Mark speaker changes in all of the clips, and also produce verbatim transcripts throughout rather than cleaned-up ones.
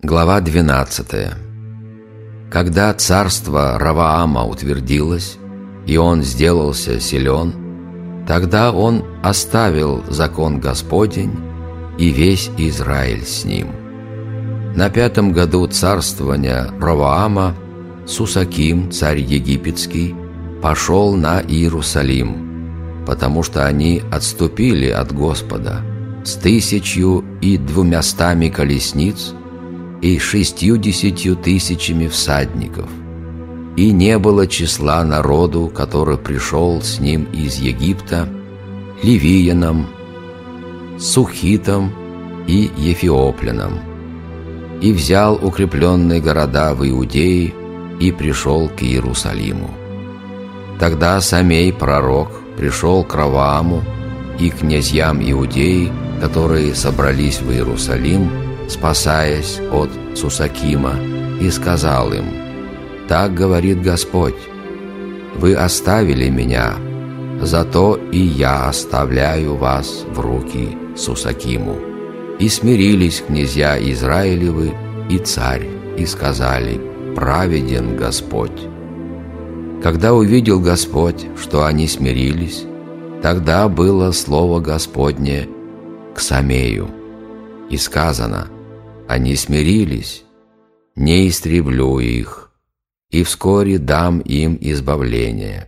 Speaker 1: Глава двенадцатая. Когда царство Ровоама утвердилось, и он сделался силен, тогда он оставил закон Господень, и весь Израиль с ним. На пятом году царствования Ровоама Сусаким, царь египетский, пошел на Иерусалим, потому что они отступили от Господа с тысячью и двумястами колесниц и шестьюдесятью тысячами всадников, и не было числа народу, который пришел с ним из Египта, ливиянам, сухитам и ефиопляном, и взял укрепленные города в Иудее и пришел к Иерусалиму. Тогда Самей пророк пришел к Ровоаму и к князьям Иудеи, которые собрались в Иерусалим, спасаясь от Сусакима, и сказал им: «Так говорит Господь: вы оставили меня, зато и я оставляю вас в руки Сусакиму». И смирились князья Израилевы и царь, и сказали: «Праведен Господь». Когда увидел Господь, что они смирились, тогда было слово Господне к Самею, и сказано: «Они смирились, не истреблю их, и вскоре дам им избавление.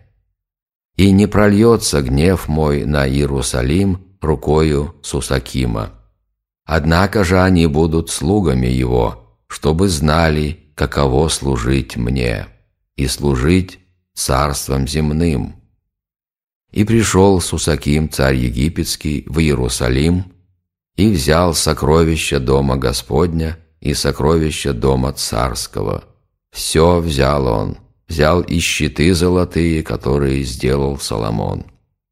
Speaker 1: И не прольется гнев мой на Иерусалим рукою Сусакима. Однако же они будут слугами его, чтобы знали, каково служить мне, и служить царством земным». И пришел Сусаким, царь египетский, в Иерусалим, и взял сокровища дома Господня и сокровища дома царского. Все взял он, взял и щиты золотые, которые сделал Соломон.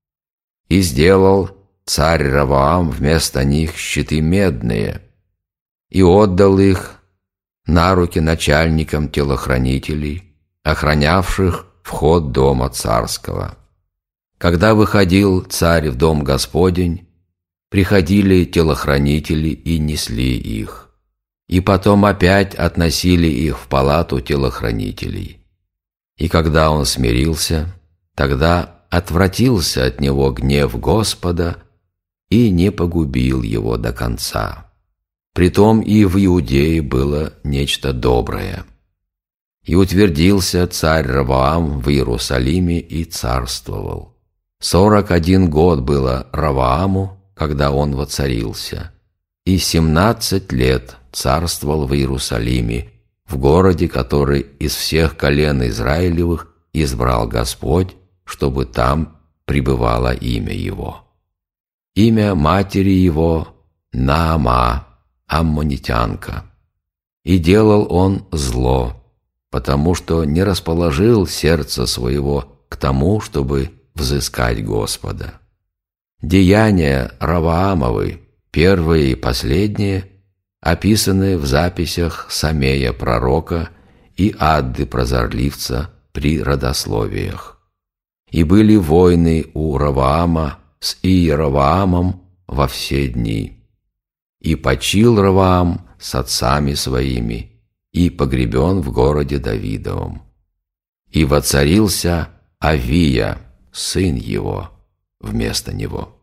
Speaker 1: И сделал царь Ровоам вместо них щиты медные, и отдал их на руки начальникам телохранителей, охранявших вход дома царского. Когда выходил царь в дом Господень, приходили телохранители и несли их, и потом опять относили их в палату телохранителей. И когда он смирился, тогда отвратился от него гнев Господа и не погубил его до конца. Притом и в Иудее было нечто доброе. И утвердился царь Ровоам в Иерусалиме и царствовал. Сорок один год было Ровоаму, когда он воцарился, и семнадцать лет царствовал в Иерусалиме, в городе, который из всех колен Израилевых избрал Господь, чтобы там пребывало имя его. Имя матери его Наама, аммонитянка. И делал он зло, потому что не расположил сердце своего к тому, чтобы взыскать Господа. Деяния Ровоамовы, первые и последние, описаны в записях Самея пророка и Адды прозорливца при родословиях. И были войны у Ровоама с Иеровоамом во все дни. И почил Ровоам с отцами своими, и погребен в городе Давидовом. И воцарился Авия, сын его, вместо него.